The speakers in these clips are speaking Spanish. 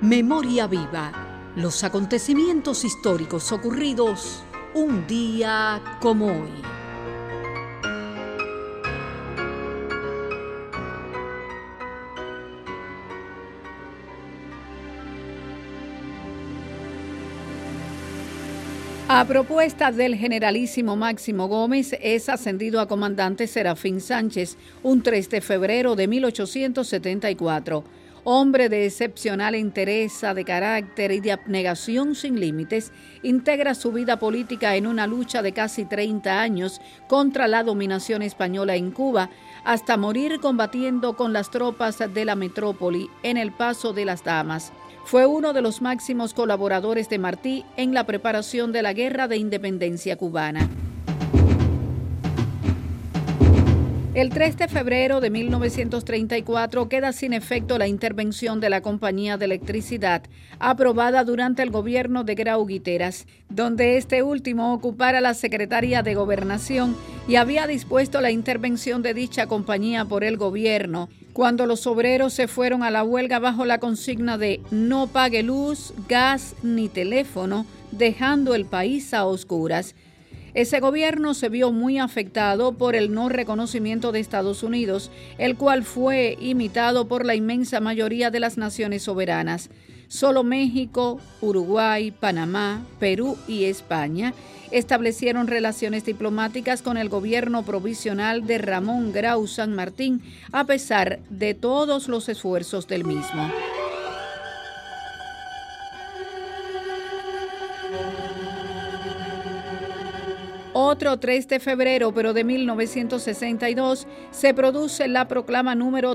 Memoria viva. Los acontecimientos históricos ocurridos un día como hoy. A propuesta del generalísimo Máximo Gómez, es ascendido a comandante Serafín Sánchez un 3 de febrero de 1874. Hombre de excepcional entereza de carácter y de abnegación sin límites, integra su vida política en una lucha de casi 30 años contra la dominación española en Cuba, hasta morir combatiendo con las tropas de la metrópoli en el Paso de las Damas. Fue uno de los máximos colaboradores de Martí en la preparación de la Guerra de Independencia cubana. El 3 de febrero de 1934 queda sin efecto la intervención de la Compañía de Electricidad, aprobada durante el gobierno de Grau Guiteras, donde este último ocupara la Secretaría de Gobernación y había dispuesto la intervención de dicha compañía por el gobierno, cuando los obreros se fueron a la huelga bajo la consigna de no pague luz, gas ni teléfono, dejando el país a oscuras. Ese gobierno se vio muy afectado por el no reconocimiento de Estados Unidos, el cual fue imitado por la inmensa mayoría de las naciones soberanas. Solo México, Uruguay, Panamá, Perú y España establecieron relaciones diplomáticas con el gobierno provisional de Ramón Grau San Martín, a pesar de todos los esfuerzos del mismo. Otro 3 de febrero, pero de 1962, se produce la proclama número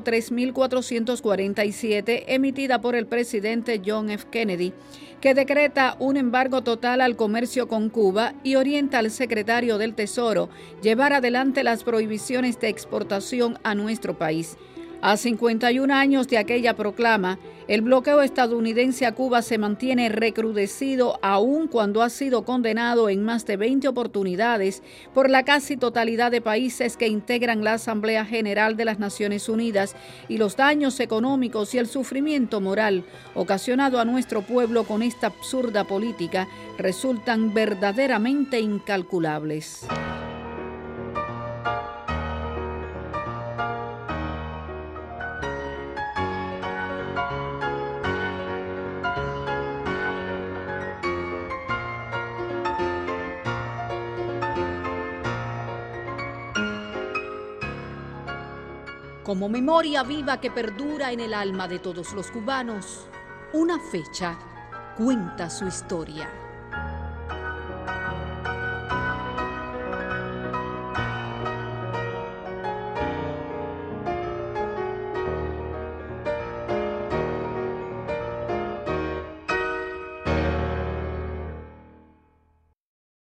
3447, emitida por el presidente John F. Kennedy, que decreta un embargo total al comercio con Cuba y orienta al secretario del Tesoro llevar adelante las prohibiciones de exportación a nuestro país. A 51 años de aquella proclama, el bloqueo estadounidense a Cuba se mantiene recrudecido aun cuando ha sido condenado en más de 20 oportunidades por la casi totalidad de países que integran la Asamblea General de las Naciones Unidas, y los daños económicos y el sufrimiento moral ocasionado a nuestro pueblo con esta absurda política resultan verdaderamente incalculables. Como memoria viva que perdura en el alma de todos los cubanos, una fecha cuenta su historia.